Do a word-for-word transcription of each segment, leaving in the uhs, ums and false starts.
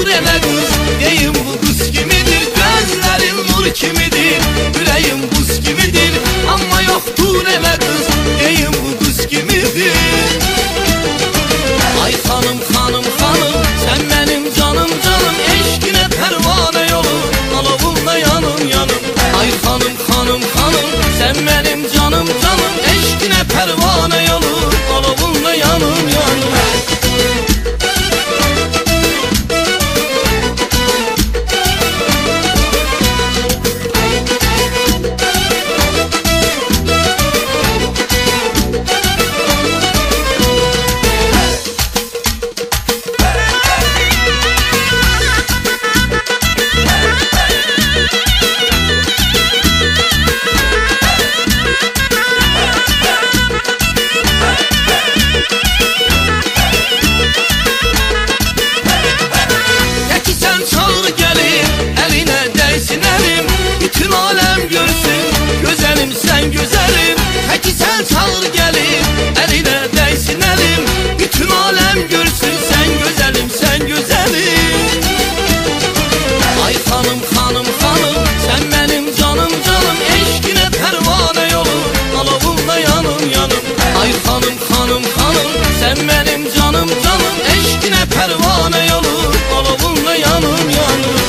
elə qız, deyim bu qız kimidir? Gözlərin nur kimidir, ürəyim buz kimidir. Amma yoxdur elə qız, deyim bu qız kimidir? Ay xanım, xanım, xanım, sən mənim canım, canım, eşqinə pərvanə yolum, alovunla yanım, yanım. Ay xanım, xanım, xanım, sən mənim canım, canım, eşqinə pərvanə yolum, alovunla yanım, yanım. Bütün alem görsün, güzelim sen güzelim. Peki sen çağır gelin, eline değsin elim. Bütün alem görsün, sen güzelim, sen güzelim. Ay hanım, hanım, hanım, sen benim canım, canım, eşkine pervane yolum, alovunla yanım, yanım. Ay hanım, hanım, hanım, sen benim canım, canım, eşkine pervane yolum, alovunla yanım, yanım.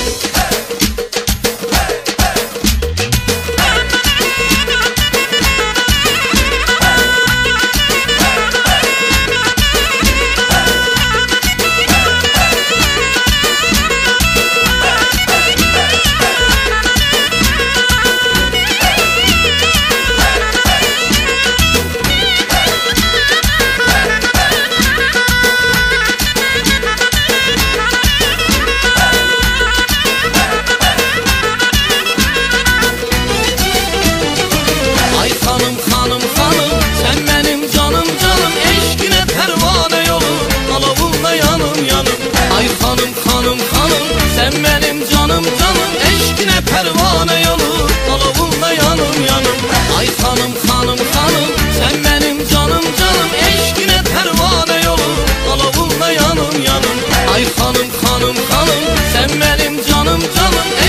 Hanım, hanım, hanım, sen benim canım, canım, eşkine pervane yolum, alovunla yanım, yanım. Ay hanım, hanım, hanım, sen benim canım, canım, eşkine pervane yolum, alovunla yanım, yanım. Ay hanım, hanım, hanım, sen benim canım, canım, eşkine pervane yolum, alovunla yanım, yanım. Ay hanım, hanım, hanım, sen benim canım, canım,